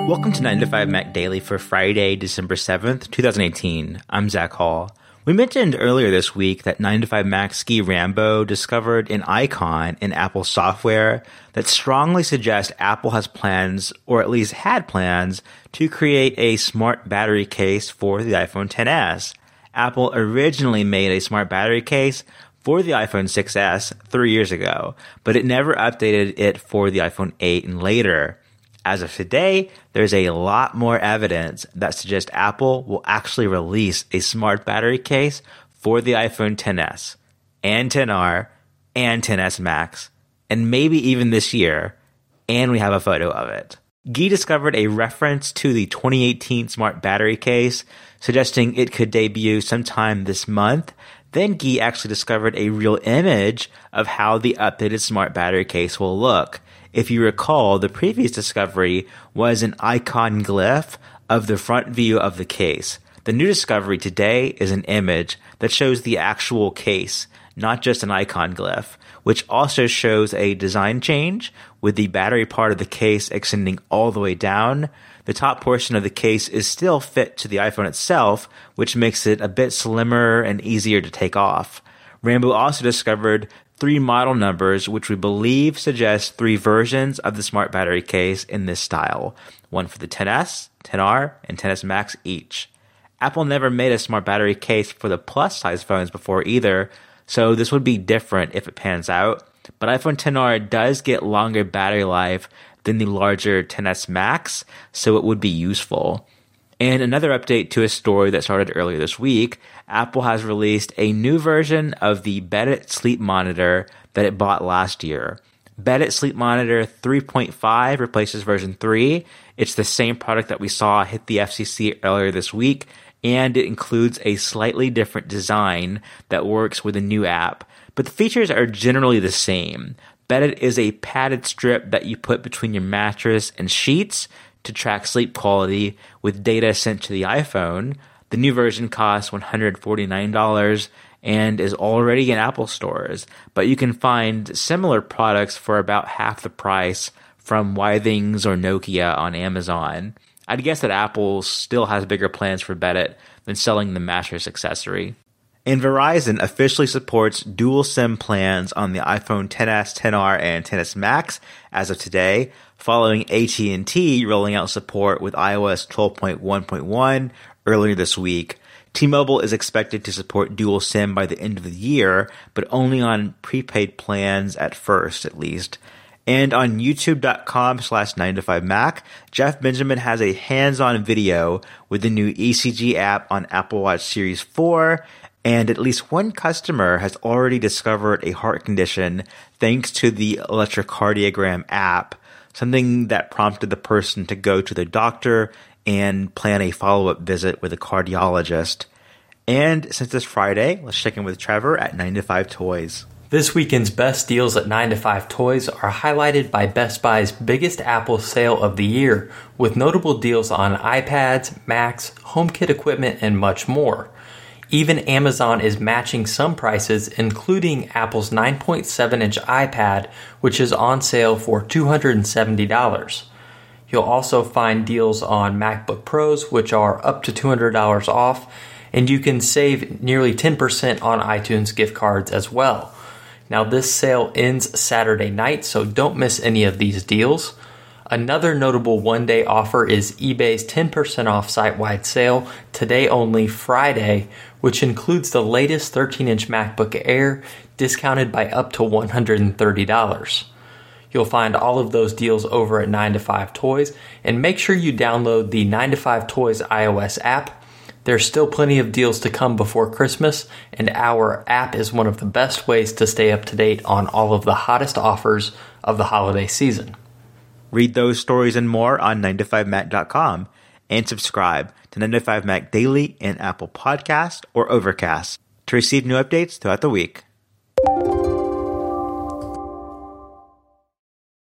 Welcome to 9 to 5 Mac Daily for Friday, December 7th, 2018. I'm Zach Hall. We mentioned earlier this week that 9 to 5 Mac's Guy Rambo discovered an icon in Apple software that strongly suggests Apple has plans, or at least had plans, to create a smart battery case for the iPhone XS. Apple originally made a smart battery case for the iPhone 6s 3 years ago, but it never updated it for the iPhone 8 and later. As of today, there's a lot more evidence that suggests Apple will actually release a smart battery case for the iPhone XS and XR and XS Max, and maybe even this year, and we have a photo of it. Guy discovered a reference to the 2018 smart battery case, suggesting it could debut sometime this month. Then Guy actually discovered a real image of how the updated smart battery case will look. If you recall, the previous discovery was an icon glyph of the front view of the case. The new discovery today is an image that shows the actual case, not just an icon glyph, which also shows a design change with the battery part of the case extending all the way down. The top portion of the case is still fit to the iPhone itself, which makes it a bit slimmer and easier to take off. Rambo also discovered 3 model numbers, which we believe suggest 3 versions of the smart battery case in this style. One for the XS, XR, and XS Max each. Apple never made a smart battery case for the plus size phones before either, so this would be different if it pans out. But iPhone XR does get longer battery life than the larger XS Max, so it would be useful. And another update to a story that started earlier this week, Apple has released a new version of the Beddit Sleep Monitor that it bought last year. Beddit Sleep Monitor 3.5 replaces version 3. It's the same product that we saw hit the FCC earlier this week, and it includes a slightly different design that works with a new app. But the features are generally the same. Beddit is a padded strip that you put between your mattress and sheets to track sleep quality with data sent to the iPhone. The new version costs $149 and is already in Apple stores, but you can find similar products for about half the price from Withings or Nokia on Amazon. I'd guess that Apple still has bigger plans for Beddit than selling the mattress accessory. And Verizon officially supports dual SIM plans on the iPhone XS, XR, and XS Max as of today, following AT&T rolling out support with iOS 12.1.1 earlier this week. T-Mobile is expected to support dual SIM by the end of the year, but only on prepaid plans at first, at least. And on youtube.com/9to5Mac, Jeff Benjamin has a hands-on video with the new ECG app on Apple Watch Series 4, and at least one customer has already discovered a heart condition thanks to the electrocardiogram app, something that prompted the person to go to their doctor and plan a follow-up visit with a cardiologist. And since it's Friday, let's check in with Trevor at 9 to 5 Toys. This weekend's best deals at 9 to 5 Toys are highlighted by Best Buy's biggest Apple sale of the year, with notable deals on iPads, Macs, HomeKit equipment, and much more. Even Amazon is matching some prices, including Apple's 9.7-inch iPad, which is on sale for $270. You'll also find deals on MacBook Pros, which are up to $200 off, and you can save nearly 10% on iTunes gift cards as well. Now, this sale ends Saturday night, so don't miss any of these deals. Another notable one-day offer is eBay's 10% off site-wide sale, today only Friday, which includes the latest 13-inch MacBook Air, discounted by up to $130. You'll find all of those deals over at 9 to 5 Toys, and make sure you download the 9 to 5 Toys iOS app. There's still plenty of deals to come before Christmas, and our app is one of the best ways to stay up to date on all of the hottest offers of the holiday season. Read those stories and more on 9to5mac.com and subscribe to 9 to 5 Mac Daily in Apple Podcast or Overcast to receive new updates throughout the week.